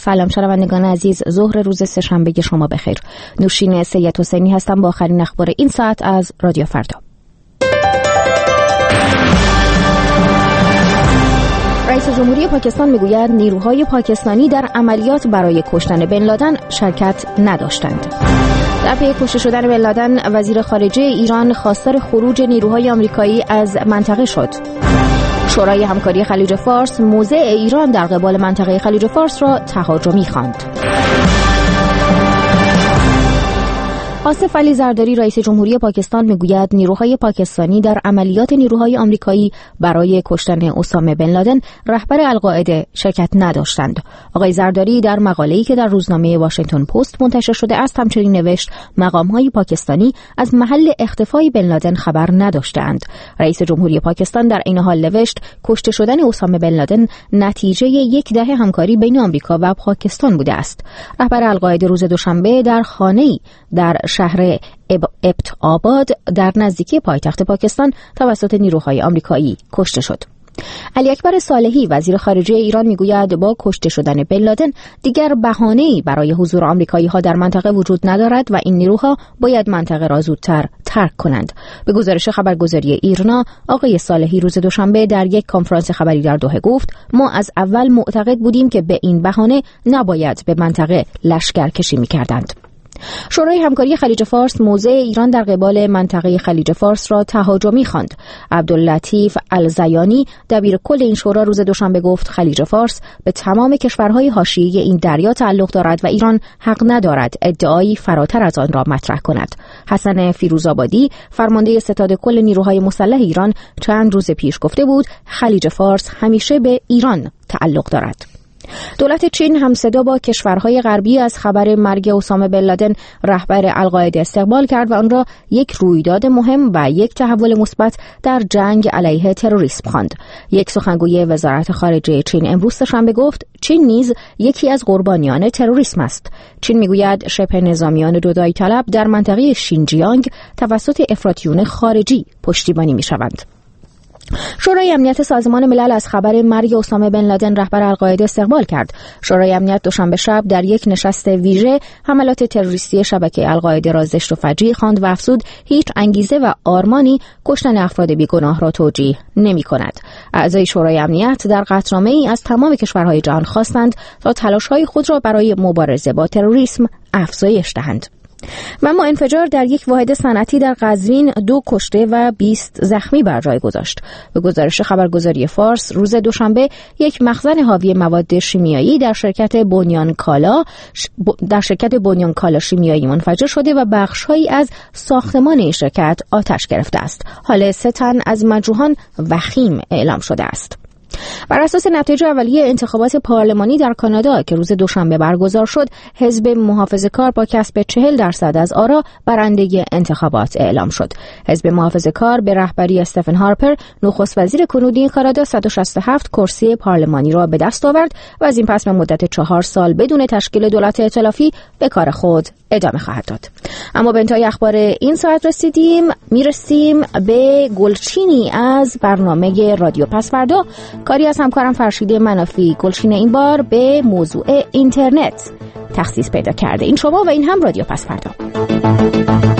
سلام شنوندگان عزیز، ظهر روز سه‌شنبه شما بخیر. نوشین سید حسینی هستم با آخرین اخبار این ساعت از رادیو فردا. رئیس جمهوری پاکستان میگوید نیروهای پاکستانی در عملیات برای کشتن بن لادن شرکت نداشتند. در پی کشته شدن بن لادن، وزیر خارجه ایران خواستار خروج نیروهای آمریکایی از منطقه شد. شورای همکاری خلیج فارس موضع ایران در قبال منطقه خلیج فارس را تهاجمی خواند. آصف علی زرداری رئیس جمهوری پاکستان میگوید نیروهای پاکستانی در عملیات نیروهای آمریکایی برای کشتن اسامه بن لادن رهبر القاعده شرکت نداشتند. آقای زرداری در مقاله‌ای که در روزنامه واشنگتن پست منتشر شده است همچنین نوشت مقام‌های پاکستانی از محل اختفای بن لادن خبر نداشتند. رئیس جمهوری پاکستان در این حال نوشت کشته شدن اسامه بن لادن نتیجه یک دهه همکاری بین آمریکا و پاکستان بوده است. رهبر القاعده روز دوشنبه در خانه‌ای در شهر ابت آباد در نزدیکی پایتخت پاکستان توسط نیروهای آمریکایی کشته شد. علی اکبر صالحی وزیر خارجه ایران میگوید با کشته شدن بن لادن دیگر بهانه‌ای برای حضور آمریکایی‌ها در منطقه وجود ندارد و این نیروها باید منطقه را زودتر ترک کنند. به گزارش خبرگزاری ایرنا، آقای صالحی روز دوشنبه در یک کنفرانس خبری در دوحه گفت ما از اول معتقد بودیم که به این بهانه نباید به منطقه لشکرکشی می‌کردند. شورای همکاری خلیج فارس موضع ایران در قبال منطقه خلیج فارس را تهاجمی خواند. عبداللطیف الزیانی دبیر کل این شورا روز دوشنبه گفت خلیج فارس به تمام کشورهای حاشیه این دریا تعلق دارد و ایران حق ندارد ادعایی فراتر از آن را مطرح کند. حسن فیروزآبادی فرمانده ستاد کل نیروهای مسلح ایران چند روز پیش گفته بود خلیج فارس همیشه به ایران تعلق دارد. دولت چین همصدا با کشورهای غربی از خبر مرگ اسامه بن لادن رهبر القاعده استقبال کرد و آن را یک رویداد مهم و یک تحول مثبت در جنگ علیه تروریسم خواند. یک سخنگوی وزارت خارجه چین امروز سه‌شنبه گفت چین نیز یکی از قربانیان تروریسم است. چین میگوید شبه نظامیان دودای طلب در منطقه شینجیانگ توسط افراطیون خارجی پشتیبانی می‌شوند. شورای امنیت سازمان ملل از خبر مرگ اسامه بن لادن رهبر القاعده استقبال کرد. شورای امنیت دوشنبه شب در یک نشست ویژه حملات تروریستی شبکه القاعده را زشت و فجیع خواند و افزود هیچ انگیزه و آرمانی کشتن افراد بیگناه را توجیه نمی‌کند. اعضای شورای امنیت در قطعنامه‌ای از تمام کشورهای جهان خواستند تا تلاش‌های خود را برای مبارزه با تروریسم افزایش دهند. اما انفجار در یک واحد صنعتی در قزوین 2 کشته و 20 زخمی بر جای گذاشت. به گزارش خبرگزاری فارس روز دوشنبه یک مخزن حاوی مواد شیمیایی در شرکت بنیان کالا شیمیایی منفجر شده و بخش‌هایی از ساختمان این شرکت آتش گرفته است. حال 3 تن از مجروحان وخیم اعلام شده است. بر اساس نتایج اولیه انتخابات پارلمانی در کانادا که روز دوشنبه برگزار شد، حزب محافظه‌کار با کسب 40% از آرا برنده انتخابات اعلام شد. حزب محافظه‌کار به رهبری استفن هارپر، نخست وزیر کنونی کانادا، 167 کرسی پارلمانی را به دست آورد و از این پس به مدت 4 سال بدون تشکیل دولت ائتلافی به کار خود ادامه خواهد داد. اما به انتهای اخبار این ساعت میرسیم به گلچینی از برنامه رادیو پس فردا. کاری از همکارم فرشید منافی. گلچین این بار به موضوع اینترنت تخصیص پیدا کرده. این شما و این هم رادیو پس فردا.